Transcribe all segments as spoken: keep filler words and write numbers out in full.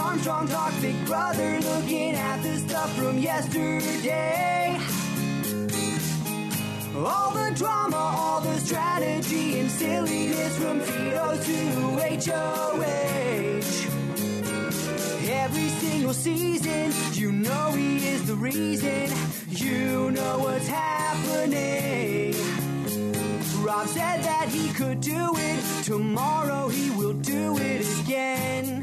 Armstrong talk, Big Brother looking at the stuff from yesterday. All the drama, all the strategy and silliness from Vito to H O H. Every single season, you know he is the reason. You know what's happening. Rob said that he could do it. Tomorrow he will do it again.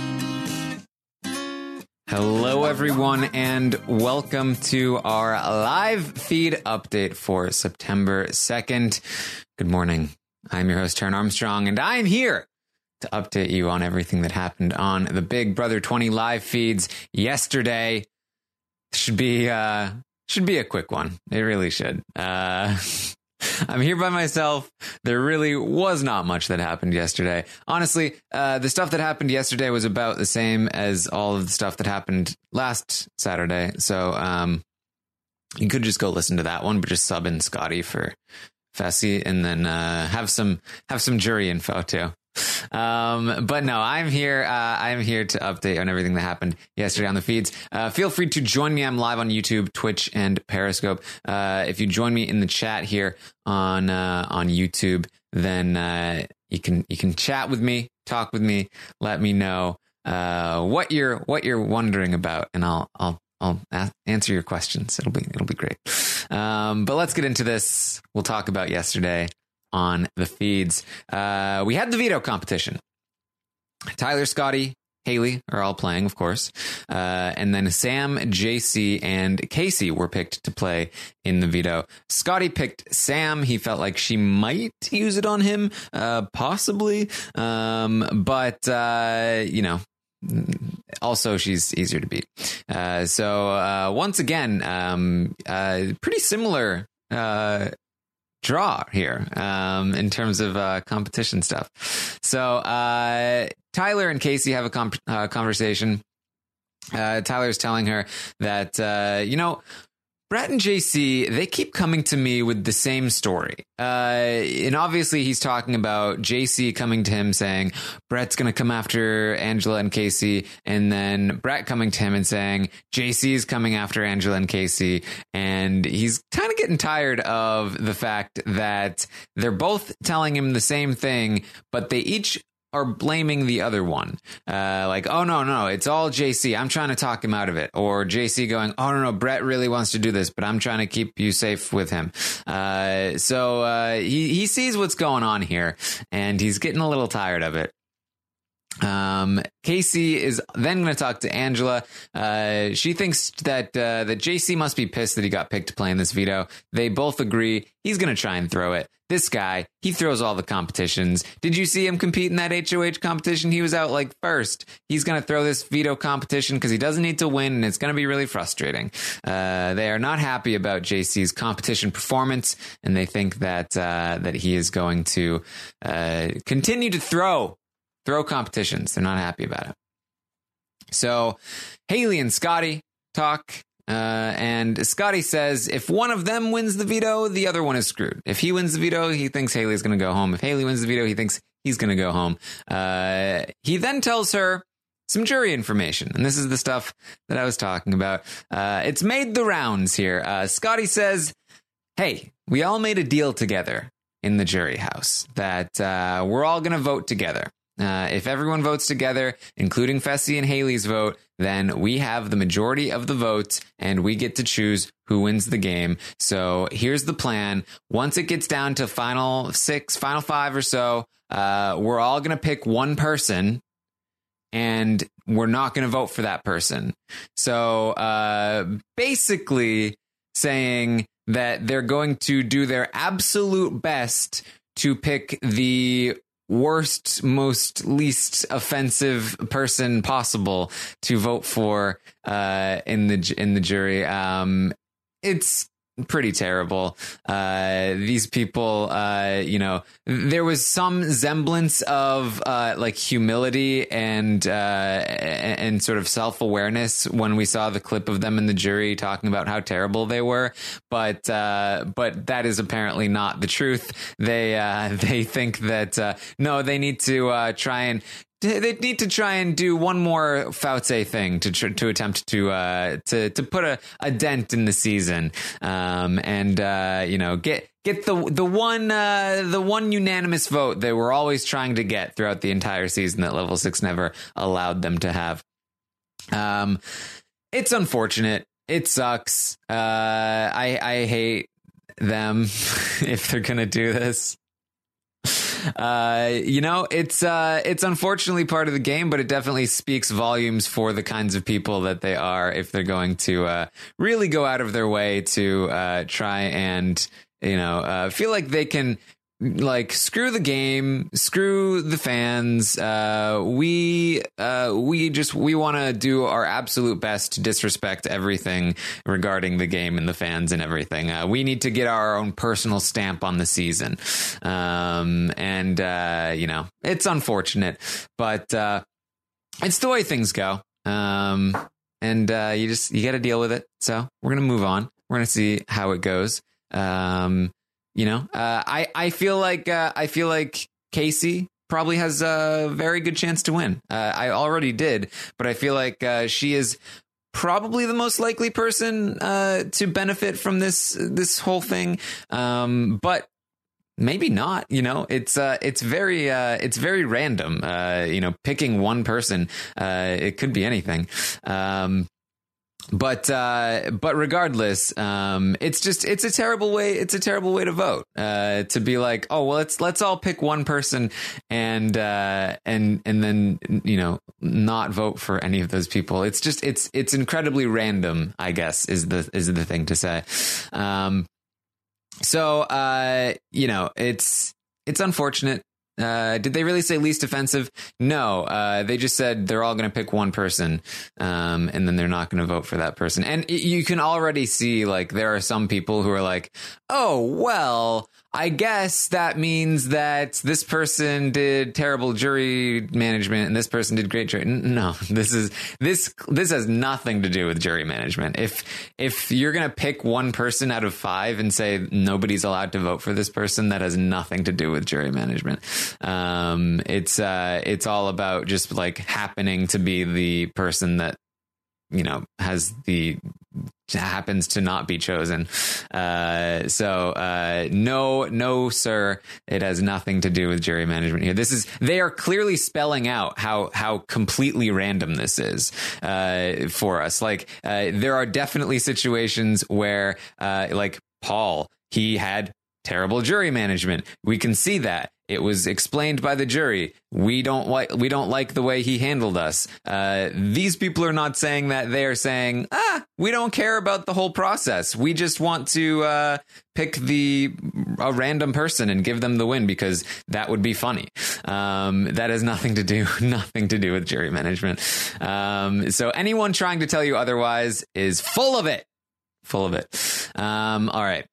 Hello, everyone, and welcome to our live feed update for September second. Good morning. I'm your host, Taran Armstrong, and I'm here to update you on everything that happened on the Big Brother twenty live feeds yesterday. Should be uh, should be a quick one. It really should. Uh, I'm here by myself. There really was not much that happened yesterday. Honestly, uh, the stuff that happened yesterday was about the same as all of the stuff that happened last Saturday. So um, you could just go listen to that one, but just sub in Scotty for Fessy, and then uh, have some have some jury info too. Um, but no, I'm here. Uh, I'm here to update on everything that happened yesterday on the feeds. Uh, feel free to join me. I'm live on YouTube, Twitch, and Periscope. Uh, if you join me in the chat here on uh, on YouTube, then uh, you can you can chat with me, talk with me, let me know uh, what you're what you're wondering about, and I'll I'll I'll a- answer your questions. It'll be it'll be great. Um, but let's get into this. We'll talk about yesterday on the feeds. Uh, we had the veto competition. Tyler, Scotty, Haley are all playing, of course. Uh, and then Sam, J C, and Casey were picked to play in the veto. Scotty picked Sam. He felt like she might use it on him, uh, possibly. Um, but, uh, you know, also she's easier to beat. Uh, so, uh, once again, um, uh, pretty similar, uh, draw here um, in terms of uh, competition stuff. So uh, Tyler and Casey have a comp- uh, conversation. Uh, Tyler's telling her that, uh, you know, Brett and J C, they keep coming to me with the same story. Uh, and obviously he's talking about J C coming to him saying, Brett's going to come after Angela and Casey. And then Brett coming to him and saying, J C is coming after Angela and Casey. And he's kind of getting tired of the fact that they're both telling him the same thing, but they each are blaming the other one. Uh, like, oh, no, no, it's all J C. I'm trying to talk him out of it. Or J C going, oh, no, no, Brett really wants to do this, but I'm trying to keep you safe with him. Uh, so uh, he, he sees what's going on here, and he's getting a little tired of it. Um, Casey is then going to talk to Angela. Uh, she thinks that, uh, that J C must be pissed that he got picked to play in this veto. They both agree he's going to try and throw it. This guy, he throws all the competitions. Did you see him compete in that H O H competition? He was out like first. He's going to throw this veto competition because he doesn't need to win, and it's going to be really frustrating. Uh, they are not happy about J C's competition performance, and they think that, uh, that he is going to, uh, continue to throw Throw competitions. They're not happy about it. So Haley and Scotty talk, uh, and Scotty says if one of them wins the veto, the other one is screwed. If he wins the veto, he thinks Haley's going to go home. If Haley wins the veto, he thinks he's going to go home. Uh, he then tells her some jury information, and this is the stuff that I was talking about. Uh, it's made the rounds here. Uh, Scotty says, hey, we all made a deal together in the jury house that uh, we're all going to vote together. Uh, if everyone votes together, including Fessy and Haley's vote, then we have the majority of the votes and we get to choose who wins the game. So here's the plan. Once it gets down to final six, final five or so, uh, we're all going to pick one person and we're not going to vote for that person. So uh, basically saying that they're going to do their absolute best to pick the worst, most least offensive person possible to vote for uh, in the in the jury. Um, it's pretty terrible. Uh, these people, uh, you know, there was some semblance of uh, like humility and uh, and sort of self-awareness when we saw the clip of them in the jury talking about how terrible they were. But uh, but that is apparently not the truth. They uh, they think that uh, no, they need to uh, try and they need to try and do one more Fauci thing to tr- to attempt to uh, to to put a, a dent in the season, um, and uh, you know get get the the one uh, the one unanimous vote that we're always trying to get throughout the entire season that Level Six never allowed them to have. Um, it's unfortunate. It sucks. Uh, I I hate them if they're gonna do this. Uh, you know, it's uh, it's unfortunately part of the game, but it definitely speaks volumes for the kinds of people that they are if they're going to uh, really go out of their way to uh, try and, you know, uh, feel like they can like screw the game, screw the fans. Uh, we uh, we just we want to do our absolute best to disrespect everything regarding the game and the fans and everything. Uh, we need to get our own personal stamp on the season, um, and uh, you know it's unfortunate, but uh, it's the way things go. Um, and uh, you just you got to deal with it. So we're gonna move on. We're gonna see how it goes. Um, You know, uh, I, I feel like uh, I feel like Casey probably has a very good chance to win. Uh, I already did, but I feel like uh, she is probably the most likely person uh, to benefit from this this whole thing. Um, but maybe not. You know, it's uh, it's very uh, it's very random. Uh, you know, picking one person, uh, it could be anything. Um, But uh, but regardless, um, it's just it's a terrible way. It's a terrible way to vote. Uh, to be like, oh well, let's let's all pick one person and uh, and and then you know not vote for any of those people. It's just it's it's incredibly random, I guess, is the is the thing to say. Um, so uh, you know, it's it's unfortunate. Uh, did they really say least offensive? No, uh, they just said they're all going to pick one person, um, and then they're not going to vote for that person. And it, you can already see, like, there are some people who are like, oh, well, I guess that means that this person did terrible jury management and this person did great jury. No, this is this this has nothing to do with jury management. If if you're going to pick one person out of five and say nobody's allowed to vote for this person, that has nothing to do with jury management. Um, it's uh, it's all about just like happening to be the person that, you know, has the happens to not be chosen. Uh, so uh, no, no, sir, it has nothing to do with jury management here. This is they are clearly spelling out how how completely random this is uh, for us. Like uh, there are definitely situations where uh, like Paul, he had terrible jury management. We can see that. It was explained by the jury. We don't like we don't like the way he handled us. Uh, these people are not saying that. They are saying, ah, we don't care about the whole process. We just want to uh, pick the a random person and give them the win because that would be funny. Um, that has nothing to do nothing to do with jury management. Um, so anyone trying to tell you otherwise is full of it, full of it. Um, all right.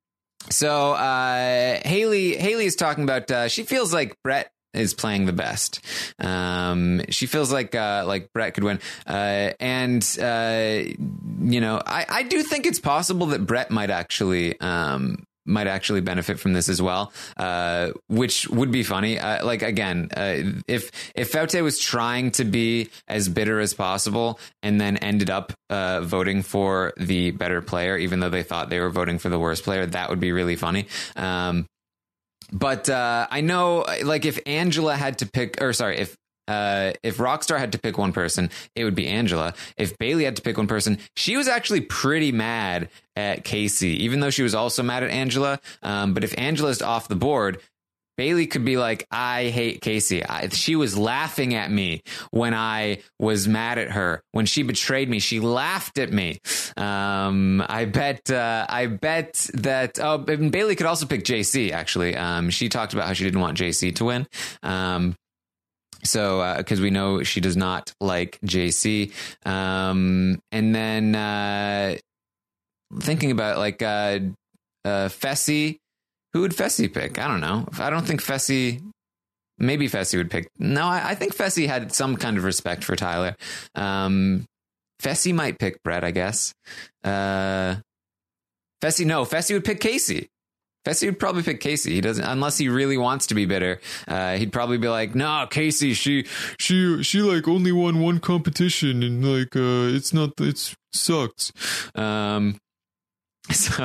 So uh, Haley Haley is talking about uh, she feels like Brett is playing the best. Um, she feels like uh, like Brett could win. Uh, and, uh, you know, I, I do think it's possible that Brett might actually um, might actually benefit from this as well, uh, which would be funny. Uh, like, again, uh, if if Fauci was trying to be as bitter as possible and then ended up uh, voting for the better player, even though they thought they were voting for the worst player, that would be really funny. Um, but uh, I know, like, if Angela had to pick, or sorry, if Uh, if Rockstar had to pick one person, it would be Angela. If Bailey had to pick one person, she was actually pretty mad at Casey, even though she was also mad at Angela. Um, but if Angela's off the board, Bailey could be like, I hate Casey. I, she was laughing at me when I was mad at her. When she betrayed me, she laughed at me. Um, I bet, uh, I bet that, oh, Bailey could also pick J C, actually. Um, she talked about how she didn't want J C to win. Um, So, because uh, we know she does not like J C. Um, and then uh, thinking about like uh, uh, Fessy, who would Fessy pick? I don't know. I don't think Fessy, maybe Fessy would pick. No, I, I think Fessy had some kind of respect for Tyler. Um, Fessy might pick Brett, I guess. Uh, Fessy, no, Fessy would pick Casey. Fessy would probably pick Casey. He doesn't, unless he really wants to be bitter. Uh, he'd probably be like, "Nah, Casey, she, she, she like only won one competition, and like, uh, it's not, it's sucks." Um, so,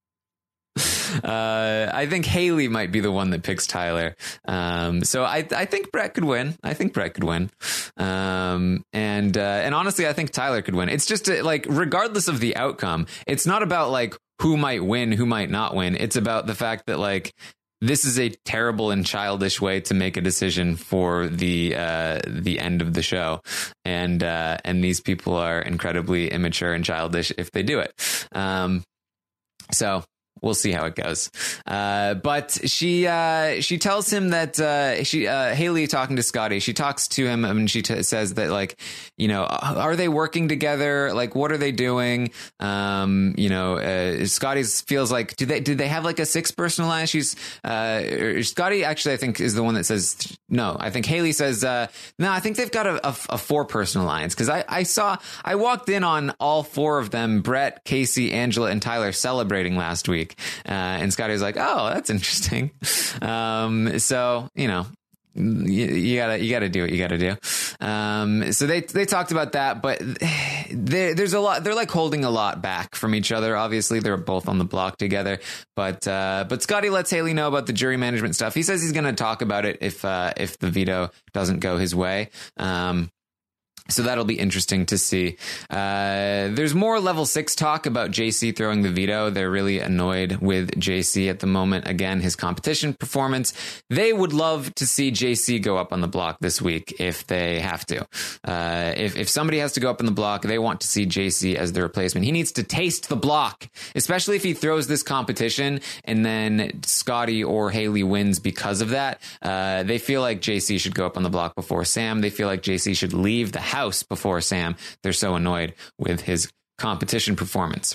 uh, I think Haley might be the one that picks Tyler. Um, so I, I think Brett could win. I think Brett could win. Um, and, uh, and honestly, I think Tyler could win. It's just a, like, regardless of the outcome, it's not about like who might win, who might not win. It's about the fact that like, this is a terrible and childish way to make a decision for the, uh, the end of the show. And, uh, and these people are incredibly immature and childish if they do it. Um, so we'll see how it goes. Uh, but she uh, she tells him that uh, she uh, Haley talking to Scotty. She talks to him and she t- says that, like, you know, are they working together? Like, what are they doing? Um, you know, uh, Scotty feels like, do they did they have like a six personal line? She's uh, Scotty actually, I think, is the one that says no. I think Haley says uh, no. I think they've got a, a, a four personal lines, because I, I saw I walked in on all four of them: Brett, Casey, Angela, and Tyler celebrating last week. Uh, and Scotty was like, "Oh, that's interesting." Um, so, you know, you, you gotta, you gotta do what you gotta do. Um, so they, they talked about that, but they, there's a lot, they're like holding a lot back from each other. Obviously they're both on the block together, but, uh, but Scotty lets Haley know about the jury management stuff. He says he's going to talk about it if, uh, if the veto doesn't go his way. Um, So that'll be interesting to see. Uh, there's more level six talk about J C throwing the veto. They're really annoyed with J C at the moment. Again, his competition performance. They would love to see J C go up on the block this week if they have to. Uh, if, if somebody has to go up on the block, they want to see J C as the replacement. He needs to taste the block, especially if he throws this competition and then Scotty or Haley wins because of that. Uh, they feel like J C should go up on the block before Sam. They feel like J C should leave the house house before Sam. They're so annoyed with his competition performance.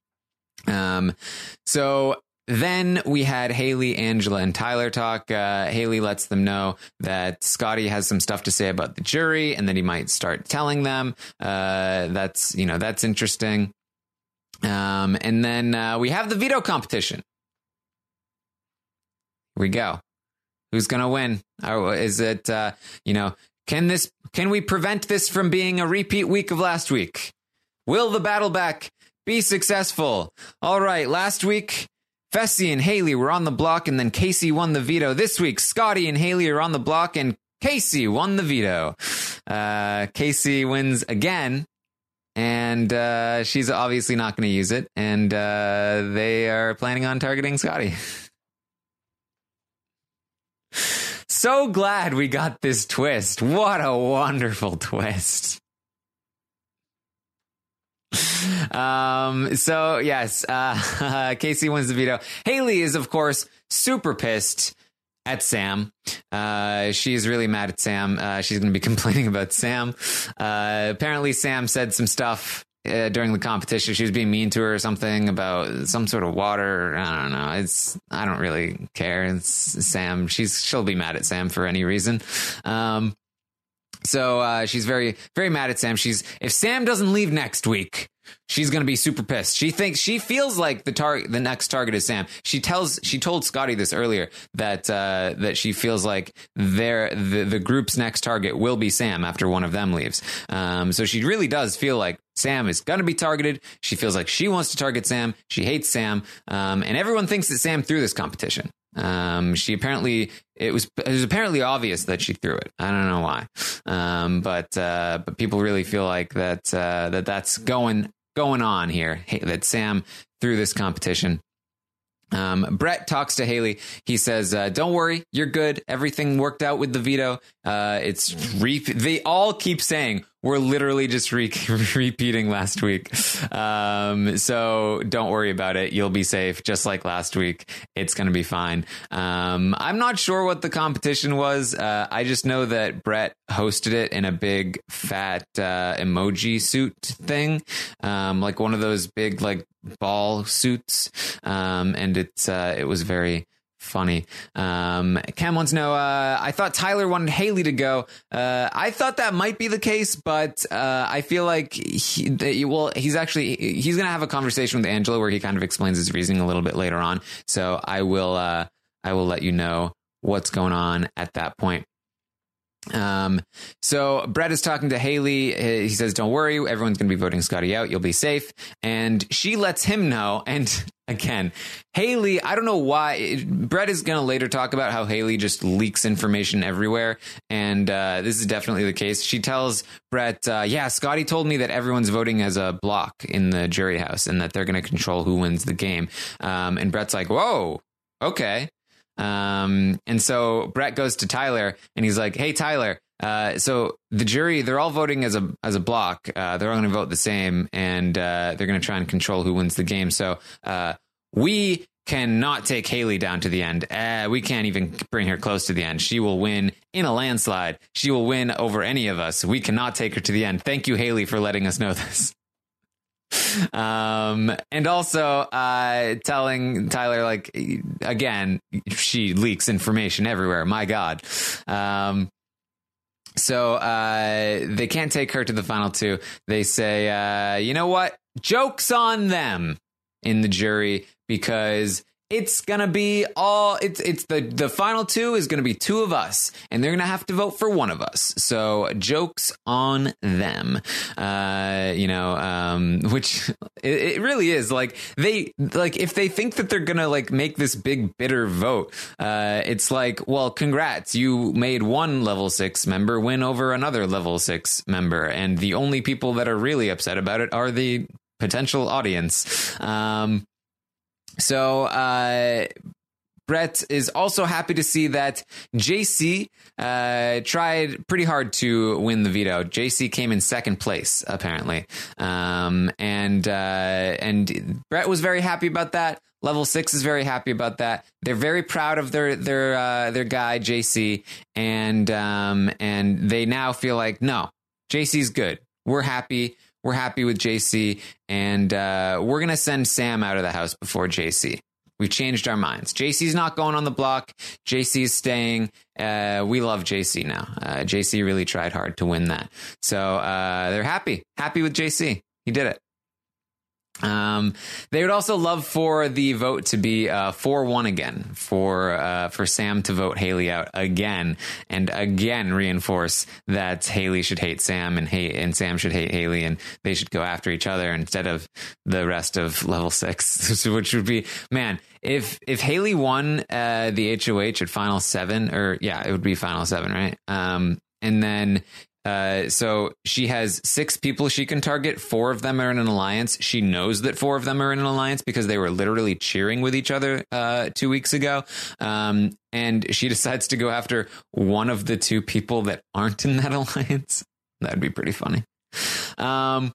Um, so then we had Haley, Angela, and Tyler talk. Uh, Haley lets them know that Scotty has some stuff to say about the jury and that he might start telling them. Uh, that's, you know, that's interesting. Um, and then uh, we have the veto competition. Here we go. Who's going to win? Or is it, uh, you know, Can this? Can we prevent this from being a repeat week of last week? Will the battle back be successful? All right, last week, Fessy and Haley were on the block, and then Casey won the veto. This week, Scotty and Haley are on the block, and Casey won the veto. Uh, Casey wins again, and uh, she's obviously not going to use it, and uh, they are planning on targeting Scotty. So glad we got this twist. What a wonderful twist. Um, so yes, uh, Casey wins the veto. Haley is, of course, super pissed at Sam. Uh, she's really mad at Sam. Uh, she's going to be complaining about Sam. Uh, apparently Sam said some stuff Uh, during the competition. She was being mean to her or something about some sort of water. I don't know. It's, I don't really care. It's Sam. She's, she'll be mad at Sam for any reason. Um, so, uh, she's very, very mad at Sam. She's, if Sam doesn't leave next week, she's going to be super pissed. She thinks, she feels like the target, the next target is Sam. She tells, she told Scotty this earlier, that, uh, that she feels like their, the, the group's next target will be Sam after one of them leaves. Um, so she really does feel like Sam is going to be targeted. She feels like she wants to target Sam. She hates Sam. Um, and everyone thinks that Sam threw this competition. Um, she apparently, it was, it was apparently obvious that she threw it. I don't know why. Um, but, uh, but people really feel like that, uh, that that's going, going on here, that Sam threw this competition. Um, Brett talks to Haley. He says, uh, don't worry, you're good. Everything worked out with the veto. Uh, it's re- they all keep saying we're literally just re- repeating last week. Um, so don't worry about it. You'll be safe. Just like last week. It's going to be fine. Um, I'm not sure what the competition was. Uh, I just know that Brett hosted it in a big fat, uh, emoji suit thing. Um, like one of those big, like, ball suits. Um, and it's, uh, it was very, funny. Um, Cam wants to know, uh, I thought Tyler wanted Haley to go. Uh, I thought that might be the case, but uh, I feel like, he, that, well, he's actually, he's going to have a conversation with Angela where he kind of explains his reasoning a little bit later on. So I will, uh, I will let you know what's going on at that point. Um, so Brett is talking to Haley. He says, don't worry, everyone's going to be voting Scotty out. You'll be safe. And she lets him know. And again, Haley, I don't know why. Brett is going to later talk about how Haley just leaks information everywhere. And uh, this is definitely the case. She tells Brett, uh, yeah, Scotty told me that everyone's voting as a block in the jury house and that they're going to control who wins the game. Um, and Brett's like, whoa, okay. Um, and so Brett goes to Tyler and he's like, hey, Tyler, uh, so the jury, they're all voting as a, as a block. Uh, they're all going to vote the same and, uh, they're going to try and control who wins the game. So, uh, we cannot take Haley down to the end. Uh, we can't even bring her close to the end. She will win in a landslide. She will win over any of us. We cannot take her to the end. Thank you, Haley, for letting us know this. Um, and also, uh, telling Tyler, like, again, she leaks information everywhere. My God. Um, so, uh, they can't take her to the final two. They say, uh, you know what? Joke's on them in the jury because it's going to be all it's it's the the final two is going to be two of us and they're going to have to vote for one of us. So joke's on them. Uh, you know, um, which it, it really is like they like if they think that they're going to like make this big bitter vote, uh, it's like, well, congrats. You made one level six member win over another level six member. And the only people that are really upset about it are the potential audience. Um, So uh, Brett is also happy to see that J C uh, tried pretty hard to win the veto. J C came in second place, apparently. Um, and uh, and Brett was very happy about that. Level six is very happy about that. They're very proud of their their uh, their guy, J C. And um, and they now feel like, no, J C's good. We're happy. We're happy with J C, and uh, we're going to send Sam out of the house before J C. We've changed our minds. J C's not going on the block. J C's staying. Uh, we love J C now. Uh, J C really tried hard to win that. So uh, they're happy. Happy with J C. He did it. Um, they would also love for the vote to be uh, four one again, for uh, for Sam to vote Haley out again, and again reinforce that Haley should hate Sam and hate and Sam should hate Haley, and they should go after each other instead of the rest of level six, which would be, man, if if Haley won uh, the H O H at final seven, or yeah, it would be final seven, right? Um, and then. Uh, so she has six people she can target. Four of them are in an alliance. She knows that four of them are in an alliance because they were literally cheering with each other uh, two weeks ago. Um, and she decides to go after one of the two people that aren't in that alliance. That'd be pretty funny. Um,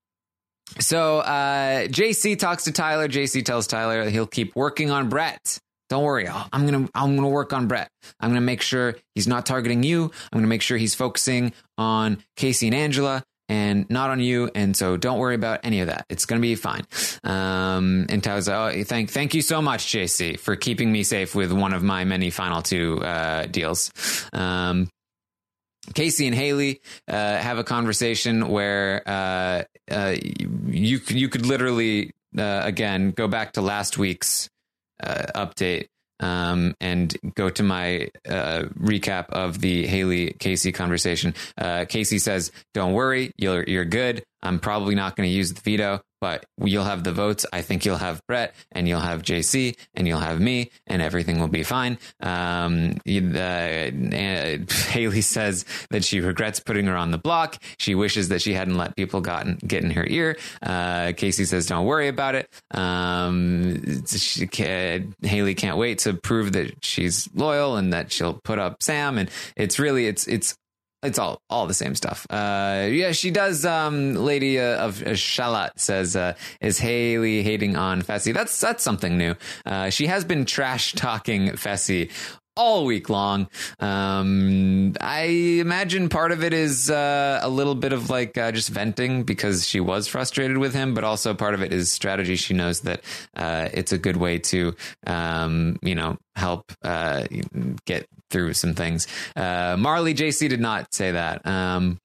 so uh, J C talks to Tyler. J C tells Tyler he'll keep working on Brett. Don't worry. I'm going to I'm going to work on Brett. I'm going to make sure he's not targeting you. I'm going to make sure he's focusing on Casey and Angela and not on you. And so don't worry about any of that. It's going to be fine. Um, and Tyler's like, oh, thank, thank you so much, J C, for keeping me safe with one of my many final two uh, deals. Um, Casey and Haley uh, have a conversation where uh, uh, you, you could literally, uh, again, go back to last week's Uh, update um, and go to my uh, recap of the Haley Casey conversation. Uh, Casey says, "Don't worry, you're you're good. I'm probably not going to use the veto, but you'll have the votes. I think you'll have Brett, and you'll have J C, and you'll have me, and everything will be fine." Um, uh, uh, Haley says that she regrets putting her on the block. She wishes that she hadn't let people gotten, get in her ear. Uh, Casey says, "Don't worry about it." Um, she can, Haley can't wait to prove that she's loyal and that she'll put up Sam. And it's really, it's, it's, It's all all the same stuff. Uh, yeah, she does. Um, Lady uh, of uh, Shalat says, uh, "Is Haley hating on Fessy?" That's that's something new. Uh, she has been trash talking Fessy all week long. Um, I imagine part of it is uh, a little bit of like uh, just venting because she was frustrated with him, but also part of it is strategy. She knows that uh, it's a good way to, um, you know, help uh, get through some things. Uh, Marley J C did not say that. Um,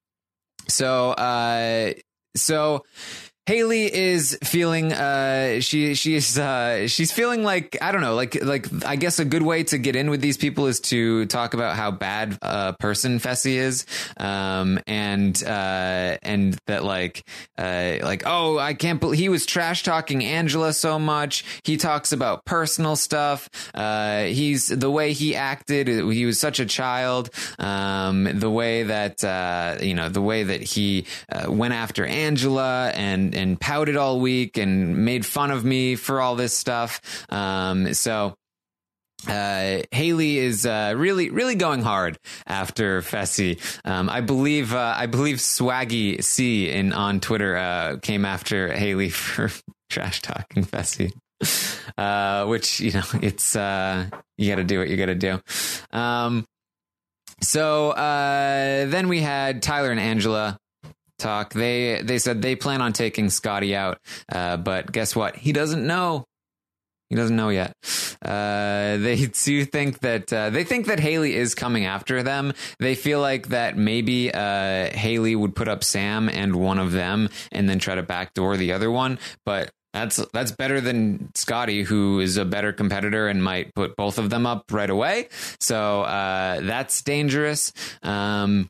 so, uh, so. Haley is feeling uh she she's uh she's feeling like I don't know like like I guess a good way to get in with these people is to talk about how bad a person Fessy is, um and uh and that like uh like oh I can't believe he was trash talking Angela so much. He talks about personal stuff. Uh he's the way he acted, he was such a child. Um the way that uh you know the way that he uh, went after Angela and and pouted all week and made fun of me for all this stuff. Um, so uh, Haley is uh, really, really going hard after Fessy. Um, I believe, uh, I believe Swaggy C in on Twitter uh, came after Haley for trash talking Fessy. Uh, which you know, it's uh, you got to do what you got to do. Um, so uh, then we had Tyler and Angela talk. They they said they plan on taking Scotty out, uh, but guess what? He doesn't know. He doesn't know yet. Uh, they do think that uh, they think that Haley is coming after them. They feel like that maybe uh, Haley would put up Sam and one of them, and then try to backdoor the other one. But that's that's better than Scotty, who is a better competitor and might put both of them up right away. So uh, that's dangerous. Um,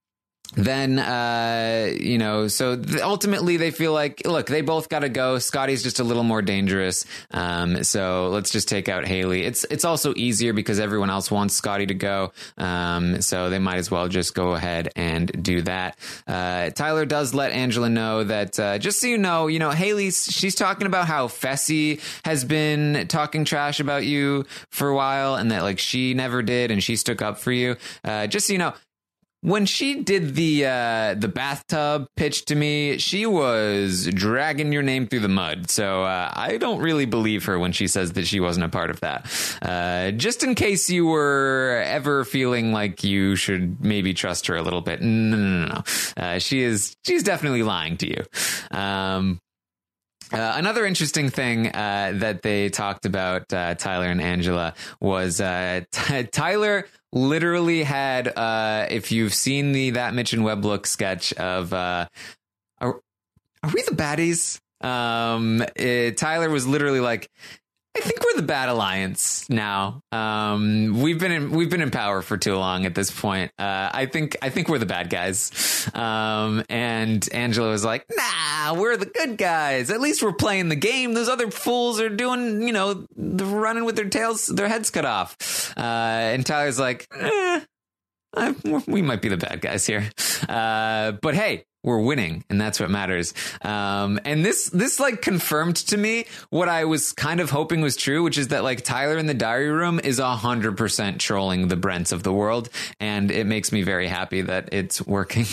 Then, uh, you know, so th- ultimately they feel like, look, they both got to go. Scotty's just a little more dangerous. Um, so let's just take out Haley. It's it's also easier because everyone else wants Scotty to go. Um, so they might as well just go ahead and do that. Uh, Tyler does let Angela know that, uh, just so you know, you know, Haley, she's talking about how Fessy has been talking trash about you for a while and that like she never did and she stuck up for you. Uh, just so you know, when she did the uh, the bathtub pitch to me, she was dragging your name through the mud. So uh, I don't really believe her when she says that she wasn't a part of that. Uh, just in case you were ever feeling like you should maybe trust her a little bit. No, no, no, no. Uh, she is she's definitely lying to you. Um, Uh, another interesting thing uh, that they talked about, uh, Tyler and Angela, was uh, t- Tyler literally had, uh, if you've seen the That Mitch and Webb look sketch of, uh, are, are we the baddies? Um, it, Tyler was literally like, I think we're the bad alliance now. Um, we've been in we've been in power for too long at this point. Uh, I think I think we're the bad guys. Um, and Angela was like, "Nah, we're the good guys. At least we're playing the game. Those other fools are doing, you know, running with their tails, their heads cut off." Uh, and Tyler's like, eh, I, "We might be the bad guys here, uh, but hey." We're winning, and that's what matters. Um, and this, this like confirmed to me what I was kind of hoping was true, which is that like Tyler in the diary room is a hundred percent trolling the Brents of the world, and it makes me very happy that it's working.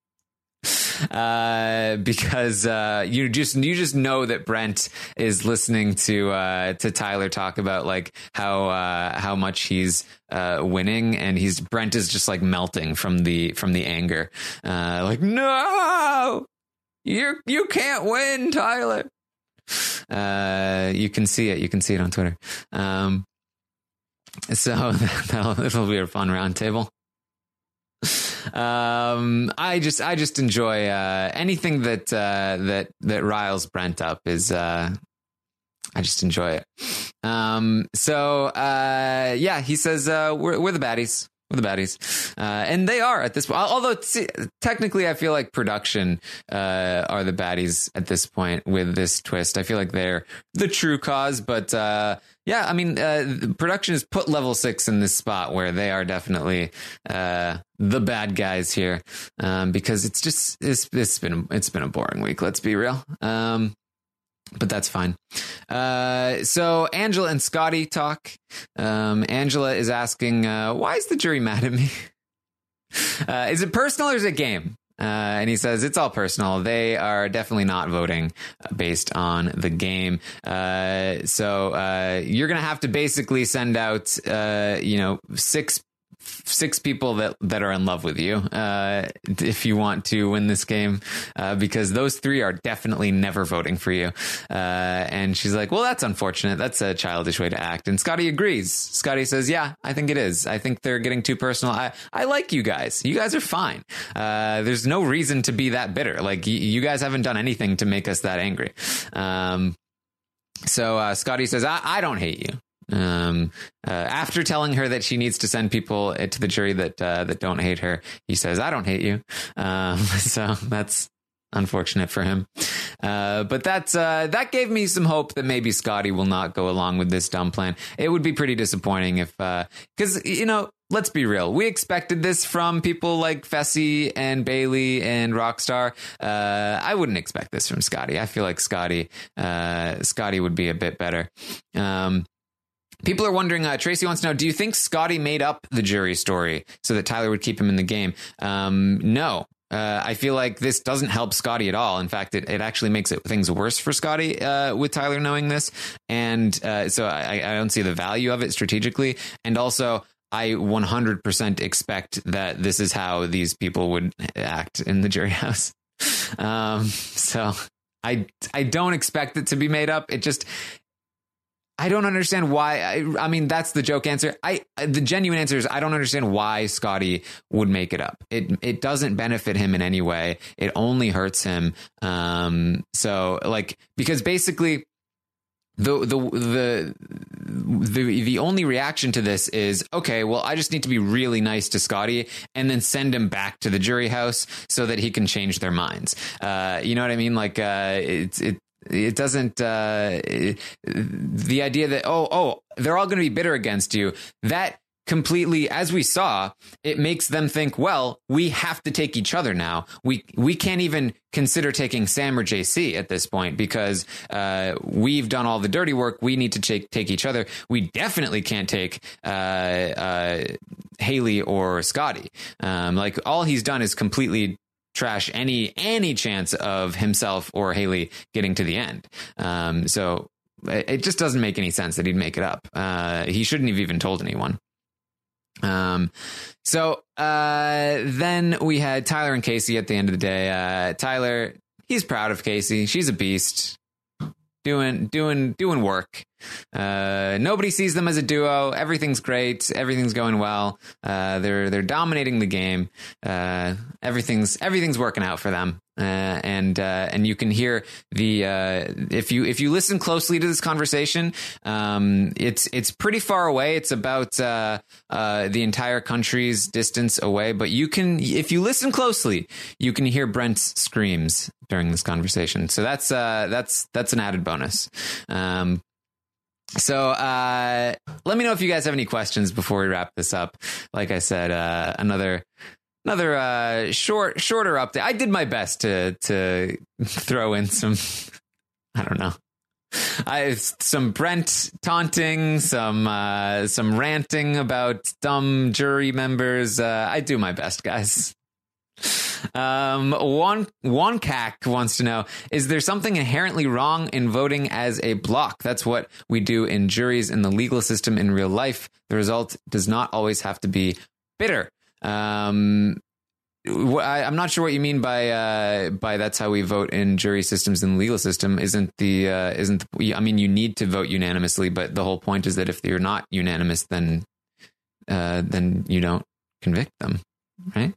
Uh, because uh, you just you just know that Brent is listening to uh, to Tyler talk about like how uh, how much he's uh, winning, and he's Brent is just like melting from the from the anger, uh, like no, you you can't win, Tyler. Uh, you can see it, you can see it on Twitter. Um, so that'll, that'll be a fun roundtable. Um, I just, I just enjoy, uh, anything that, uh, that, that riles Brent up is, uh, I just enjoy it. Um, so, uh, yeah, he says, uh, we're, we're the baddies. We're the baddies. Uh, and they are at this point, although t- technically I feel like production, uh, are the baddies at this point with this twist. I feel like they're the true cause, but, uh, yeah, I mean, uh, production has put level six in this spot where they are definitely, uh, the bad guys here. Um, because it's just, it's, it's been, it's been a boring week. Let's be real. Um, But that's fine. Uh, so Angela and Scotty talk. Um, Angela is asking, uh, why is the jury mad at me? Uh, is it personal or is it game? Uh, and he says it's all personal. They are definitely not voting based on the game. Uh, so uh, you're going to have to basically send out, uh, you know, six six people that, that are in love with you uh, if you want to win this game, uh, because those three are definitely never voting for you. Uh, and she's like, well, that's unfortunate. That's a childish way to act. And Scotty agrees. Scotty says, yeah, I think it is. I think they're getting too personal. I, I like you guys. You guys are fine. Uh, there's no reason to be that bitter. Like y- you guys haven't done anything to make us that angry. Um, so uh, Scotty says, I, I don't hate you. Um, uh, after telling her that she needs to send people to the jury that, uh, that don't hate her, he says, I don't hate you. Um, so that's unfortunate for him. Uh, but that's, uh, that gave me some hope that maybe Scotty will not go along with this dumb plan. It would be pretty disappointing if, uh, cause, you know, let's be real. We expected this from people like Fessy and Bailey and Rockstar. Uh, I wouldn't expect this from Scotty. I feel like Scotty, uh, Scotty would be a bit better. Um, People are wondering, uh, Tracy wants to know, do you think Scotty made up the jury story so that Tyler would keep him in the game? Um, no. Uh, I feel like this doesn't help Scotty at all. In fact, it, it actually makes it, things worse for Scotty uh, with Tyler knowing this. And uh, so I, I don't see the value of it strategically. And also, I one hundred percent expect that this is how these people would act in the jury house. Um, so I, I don't expect it to be made up. It just... I don't understand why. I, I mean, that's the joke answer. I the genuine answer is I don't understand why Scotty would make it up. It it doesn't benefit him in any way. It only hurts him. Um, so like because basically the the the the the only reaction to this is, okay, well, I just need to be really nice to Scotty and then send him back to the jury house so that he can change their minds. Uh, you know what I mean? Like uh, it's it. It doesn't, uh, the idea that, oh, oh, they're all going to be bitter against you, that completely, as we saw, it makes them think, well, we have to take each other now. We we can't even consider taking Sam or J C at this point because uh, we've done all the dirty work. We need to take, take each other. We definitely can't take uh, uh, Haley or Scotty. Um, like, all he's done is completely trash any any chance of himself or Haley getting to the end. Um, so it just doesn't make any sense that he'd make it up. Uh, he shouldn't have even told anyone. Um, so uh, then we had Tyler and Casey at the end of the day. Uh, Tyler, he's proud of Casey. She's a beast. Doing, doing, doing work. Uh, nobody sees them as a duo. Everything's great. Everything's going well. Uh, they're, they're dominating the game. Uh, everything's, everything's working out for them. Uh, and, uh, and you can hear the, uh, if you, if you listen closely to this conversation, um, it's, it's pretty far away. It's about, uh, uh, the entire country's distance away, but you can, if you listen closely, you can hear Brent's screams during this conversation. So that's, uh, that's, that's an added bonus. Um, So uh, let me know if you guys have any questions before we wrap this up. Like I said, uh, another another uh, short shorter update. I did my best to to throw in some, I don't know, I, some Brent taunting, some uh, some ranting about dumb jury members. Uh, I do my best, guys. Um, one, one cack wants to know, is there something inherently wrong in voting as a block? That's what we do in juries in the legal system in real life. The result does not always have to be bitter. Um, I, I'm not sure what you mean by, uh, by that's how we vote in jury systems in the legal system. Isn't the, uh, isn't, the, I mean, you need to vote unanimously, but the whole point is that if you're not unanimous, then, uh, then you don't convict them, right?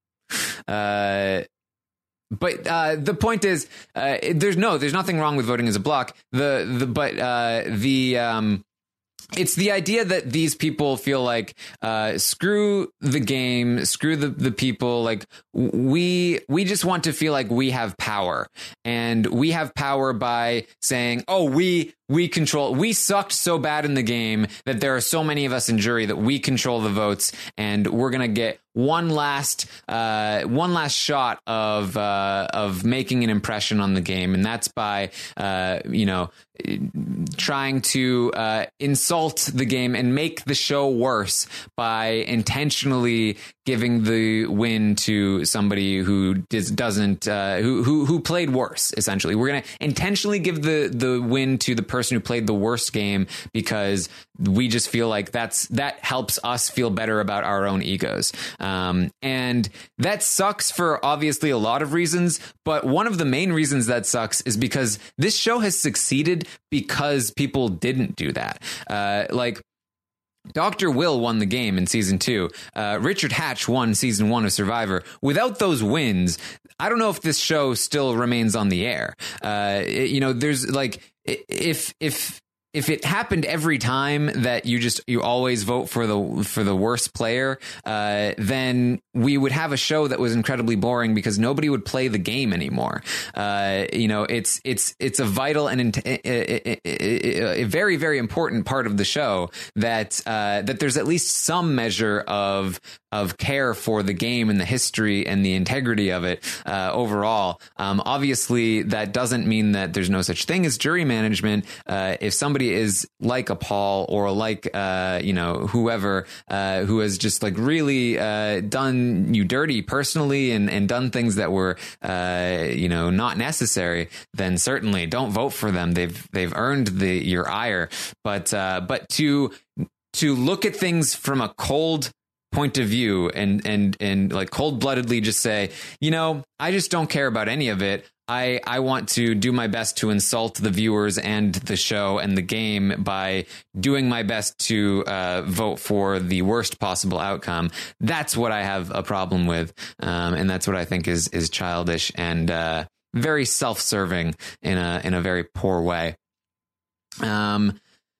Uh, but uh, the point is, uh, there's no, there's nothing wrong with voting as a block. The the but uh, the um, it's the idea that these people feel like uh, screw the game, screw the the people. Like we we just want to feel like we have power, and we have power by saying, oh, we we control, we sucked so bad in the game that there are so many of us in jury that we control the votes, and we're going to get one last, uh, one last shot of, uh, of making an impression on the game. And that's by, uh, you know, trying to, uh, insult the game and make the show worse by intentionally giving the win to somebody who does, doesn't, uh, who, who, who played worse, essentially. We're going to intentionally give the, the win to the person who played the worst game because we just feel like that's, that helps us feel better about our own egos. Um, and that sucks for obviously a lot of reasons, but one of the main reasons that sucks is because this show has succeeded because people didn't do that. Uh, like, Doctor Will won the game in season two. Uh, Richard Hatch won season one of Survivor. Without those wins, I don't know if this show still remains on the air. Uh, it, you know, there's like, if, if, if it happened every time that you just, you always vote for the, for the worst player, uh, then we would have a show that was incredibly boring because nobody would play the game anymore. Uh, you know, it's, it's, it's a vital and a very, very important part of the show that, uh, that there's at least some measure of, of care for the game and the history and the integrity of it, uh, overall. Um, obviously that doesn't mean that there's no such thing as jury management. Uh, if somebody is like a Paul or like, uh, you know, whoever, uh, who has just like really, uh, done you dirty personally and, and done things that were, uh, you know, not necessary, then certainly don't vote for them. They've, they've earned the, your ire. But, uh, but to, to look at things from a cold point of view and, and, and like cold bloodedly just say, you know, I just don't care about any of it. I, I want to do my best to insult the viewers and the show and the game by doing my best to uh, vote for the worst possible outcome. That's what I have a problem with. Um, and that's what I think is, is childish and uh, very self-serving in a, in a very poor way. Um,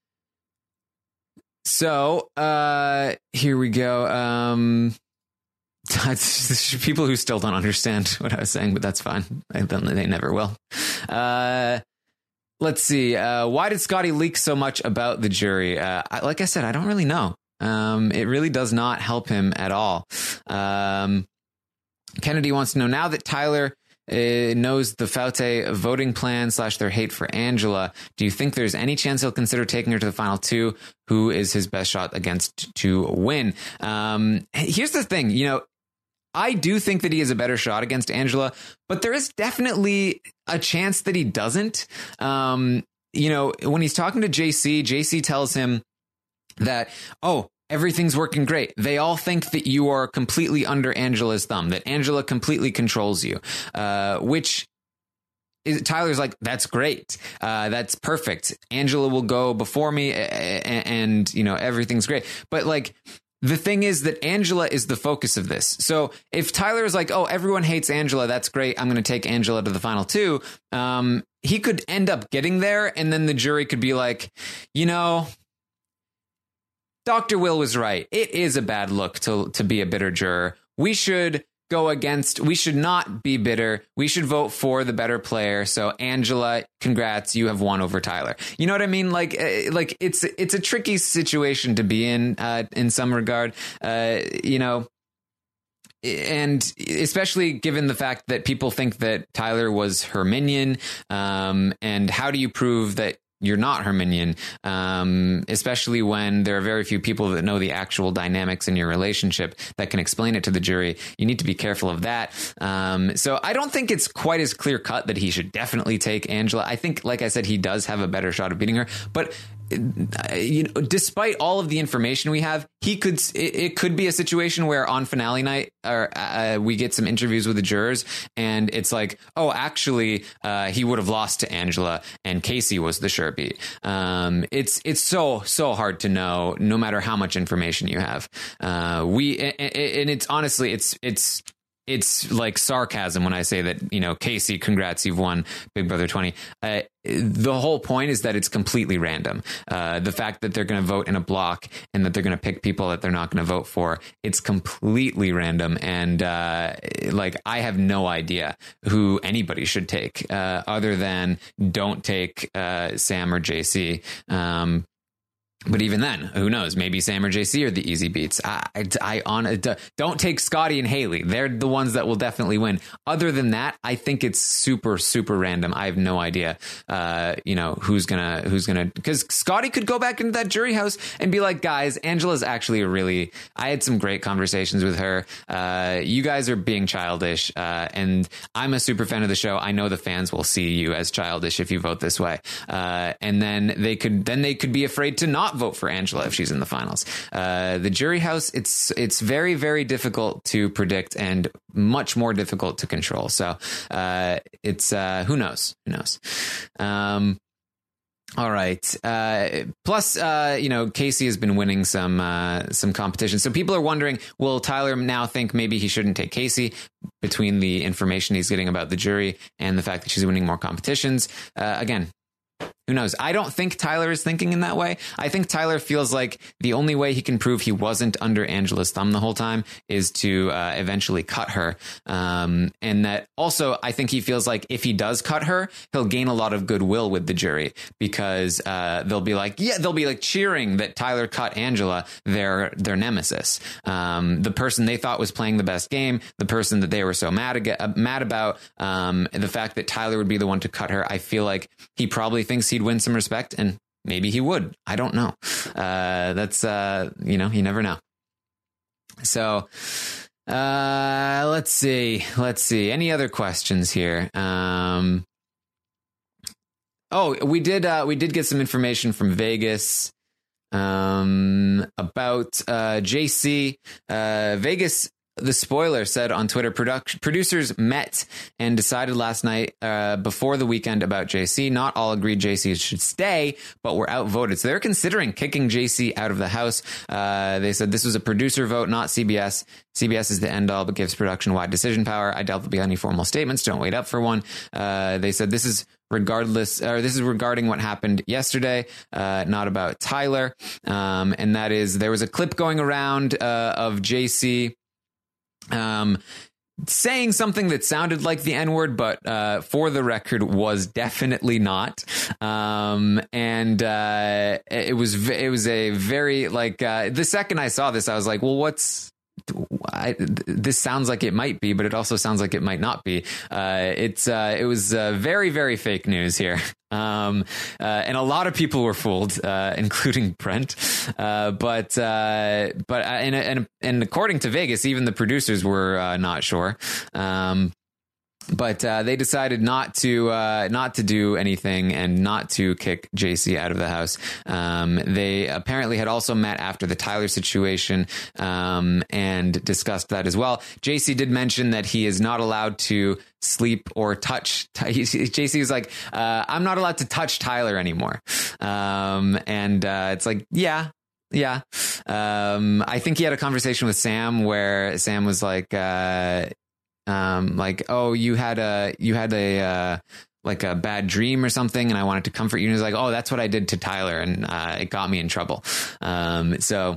so uh, here we go. Um, People who still don't understand what I was saying, but that's fine. I don't, they never will. Uh, let's see. Uh, why did Scotty leak so much about the jury? Uh, I, like I said, I don't really know. Um, it really does not help him at all. Um, Kennedy wants to know, now that Tyler uh, knows the Faute voting plan slash their hate for Angela, do you think there's any chance he'll consider taking her to the final two? Who is his best shot against to win? Um, here's the thing, you know, I do think that he has a better shot against Angela, but there is definitely a chance that he doesn't. Um, you know, when he's talking to J C, J C tells him that, oh, everything's working great. They all think that you are completely under Angela's thumb, that Angela completely controls you, uh, which is, Tyler's like, that's great. Uh, that's perfect. Angela will go before me and, and, you know, everything's great. But like, the thing is that Angela is the focus of this. So if Tyler is like, oh, everyone hates Angela, that's great, I'm going to take Angela to the final two, um, he could end up getting there, and then the jury could be like, you know, Doctor Will was right. It is a bad look to to be a bitter juror. We should go against, we should not be bitter. We should vote for the better player. So Angela, congrats, you have won over Tyler. You know what I mean? Like, uh, like it's, it's a tricky situation to be in, uh, in some regard, uh, you know, and especially given the fact that people think that Tyler was her minion. Um, and how do you prove that you're not her minion, um, especially when there are very few people that know the actual dynamics in your relationship that can explain it to the jury. You need to be careful of that. Um, so I don't think it's quite as clear cut that he should definitely take Angela. I think, like I said, he does have a better shot of beating her. But you know, despite all of the information we have, he could, it, it could be a situation where on finale night, or uh, we get some interviews with the jurors, and it's like, oh, actually, uh, he would have lost to Angela, and Casey was the sure beat. Um, it's it's so so hard to know, no matter how much information you have. Uh, we and, and it's honestly, it's it's. it's like sarcasm when I say that, you know, Casey, congrats, you've won Big Brother twenty. Uh, the whole point is that it's completely random. Uh, the fact that they're going to vote in a block and that they're going to pick people that they're not going to vote for, it's completely random. And uh, like, I have no idea who anybody should take uh, other than don't take uh, Sam or J C. Um, But even then, who knows? Maybe Sam or J C are the easy beats. I, I, I on don't take Scotty and Haley. They're the ones that will definitely win. Other than that, I think it's super, super random. I have no idea, uh, you know, who's gonna, who's gonna, because Scotty could go back into that jury house and be like, guys, Angela's actually a really, I had some great conversations with her. Uh, you guys are being childish. Uh, and I'm a super fan of the show. I know the fans will see you as childish if you vote this way. Uh, and then they could, then they could be afraid to not vote for Angela if she's in the finals. Uh, the jury house, it's it's very, very difficult to predict and much more difficult to control. So uh, it's uh, who knows? Who knows? Um, all right. Uh, plus, uh, you know, Casey has been winning some uh, some competition. So people are wondering, will Tyler now think maybe he shouldn't take Casey between the information he's getting about the jury and the fact that she's winning more competitions? Uh, again, who knows? I don't think Tyler is thinking in that way. I think Tyler feels like the only way he can prove he wasn't under Angela's thumb the whole time is to uh, eventually cut her. Um, and that also, I think he feels like if he does cut her, he'll gain a lot of goodwill with the jury because uh, they'll be like, yeah, they'll be like cheering that Tyler cut Angela, their their nemesis, um, the person they thought was playing the best game, the person that they were so mad, ag- uh, mad about. Um, and the fact that Tyler would be the one to cut her, I feel like he probably thinks he'd win some respect, and maybe he would. I don't know. Uh, that's, uh, you know, you never know. So uh, let's see. Let's see. Any other questions here? Um, oh, we did. Uh, we did get some information from Vegas um, about uh, J C. Uh, Vegas. The spoiler said on Twitter, product- producers met and decided last night uh, before the weekend about J C. Not all agreed J C should stay, but were outvoted. So they're considering kicking J C out of the house. Uh, they said this was a producer vote, not C B S. C B S is the end all, but gives production wide decision power. I doubt there'll be any formal statements. Don't wait up for one. Uh, they said this is regardless, or this is regarding what happened yesterday, uh, not about Tyler. Um, and that is, there was a clip going around uh, of J C Um, saying something that sounded like the N-word, but uh, for the record was definitely not. Um, and uh, it was it was a very like uh, the second I saw this, I was like, well, what's I, this sounds like it might be, but it also sounds like it might not be. Uh, it's uh, it was uh, very, very fake news here. Um, uh, and a lot of people were fooled, uh, including Brent. Uh, but, uh, but, uh, and, and, and according to Vegas, even the producers were, uh, not sure. Um, But uh, they decided not to uh, not to do anything and not to kick J C out of the house. Um, they apparently had also met after the Tyler situation um, and discussed that as well. J C did mention that he is not allowed to sleep or touch. J C was like, uh, I'm not allowed to touch Tyler anymore. Um, and uh, it's like, yeah. Yeah. Um, I think he had a conversation with Sam where Sam was like, uh, um, like, oh, you had a, you had a, uh, like a bad dream or something, and I wanted to comfort you. And he was like, oh, that's what I did to Tyler, and uh, it got me in trouble. Um, so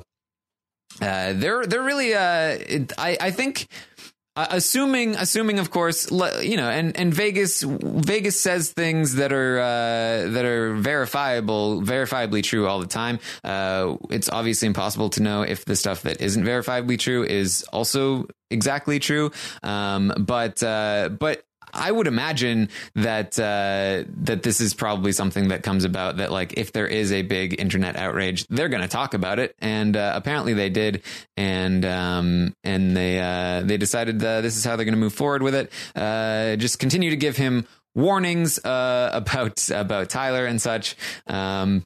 uh, they're they're really, uh, it, I I think. Uh, assuming, assuming, of course, you know, and, and Vegas, Vegas says things that are, uh, that are verifiable, verifiably true all the time. Uh, it's obviously impossible to know if the stuff that isn't verifiably true is also exactly true. Um, but, uh, but, I would imagine that uh, that this is probably something that comes about that, like, if there is a big internet outrage, they're going to talk about it, and uh, apparently they did, and um, and they uh, they decided uh, this is how they're going to move forward with it. Uh, just continue to give him warnings uh, about about Tyler and such, um,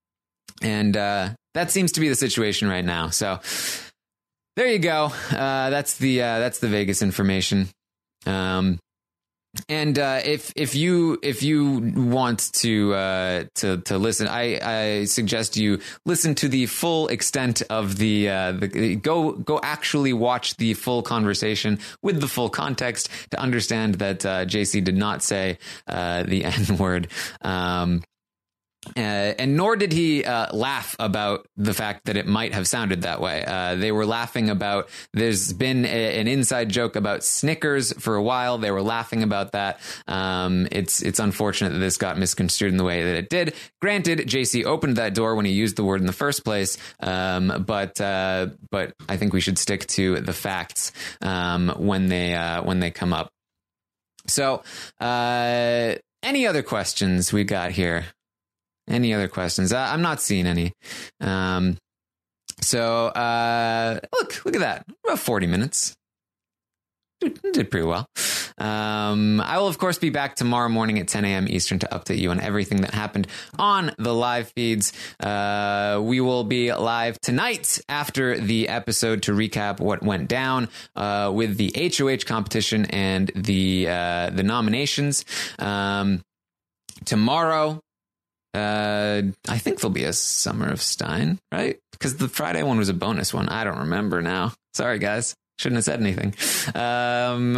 and uh, that seems to be the situation right now. So there you go. Uh, that's the uh, that's the Vegas information. Um, And uh, if if you if you want to uh, to to listen, I, I suggest you listen to the full extent of the uh, the go go actually watch the full conversation with the full context to understand that uh, J C did not say uh, the N word. Um, Uh, and nor did he uh, laugh about the fact that it might have sounded that way. Uh, they were laughing about, there's been a, an inside joke about Snickers for a while. They were laughing about that. Um, it's it's unfortunate that this got misconstrued in the way that it did. Granted, J C opened that door when he used the word in the first place, um, but uh, but I think we should stick to the facts um, when they uh, when they come up. So, uh, any other questions we got here? Any other questions? Uh, I'm not seeing any. Um, so, uh, look, look at that. About forty minutes. Did, did pretty well. Um, I will, of course, be back tomorrow morning at ten a.m. Eastern to update you on everything that happened on the live feeds. Uh, we will be live tonight after the episode to recap what went down uh, with the H O H competition and the uh, the nominations. Um, tomorrow, Uh, I think there'll be a Summer of Stein, right? Because the Friday one was a bonus one. I don't remember now. Sorry, guys. Shouldn't have said anything. Um,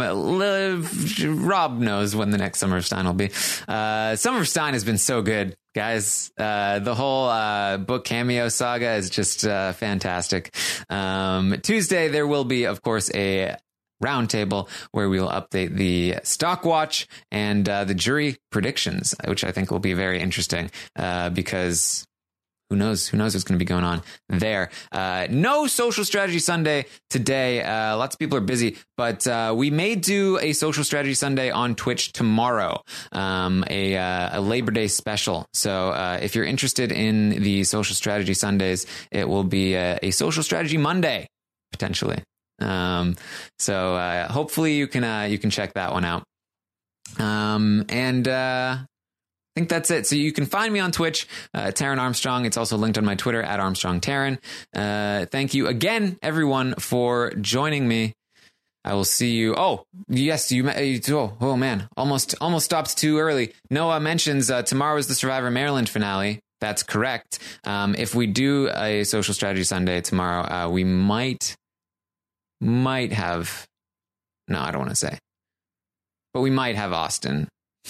Rob knows when the next Summer of Stein will be. Uh, Summer of Stein has been so good, guys. Uh, the whole uh, book cameo saga is just uh, fantastic. Um, Tuesday, there will be, of course, a roundtable where we will update the stock watch and uh, the jury predictions, which I think will be very interesting uh, because who knows? Who knows what's going to be going on there? Uh, no Social Strategy Sunday today. Uh, lots of people are busy, but uh, we may do a Social Strategy Sunday on Twitch tomorrow, um, a, uh, a Labor Day special. So uh, if you're interested in the Social Strategy Sundays, it will be a, a Social Strategy Monday potentially. Um, so, uh, hopefully you can, uh, you can check that one out. Um, and, uh, I think that's it. So you can find me on Twitch, uh, Taran Armstrong. It's also linked on my Twitter at Armstrong Taran. Uh, thank you again, everyone, for joining me. I will see you. Oh, yes. You, oh, oh man, almost, almost stopped too early. Noah mentions, uh, tomorrow is the Survivor Maryland finale. That's correct. Um, if we do a Social Strategy Sunday tomorrow, uh, we might, Might have, no, I don't want to say, but we might have Austin.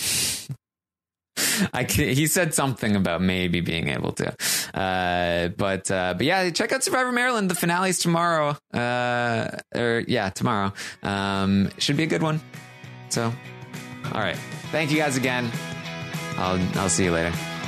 I can, he said something about maybe being able to, uh, but uh, but yeah, check out Survivor Maryland. The finale's tomorrow, uh, or yeah, tomorrow. Um, should be a good one. So, all right, thank you guys again. I'll I'll see you later.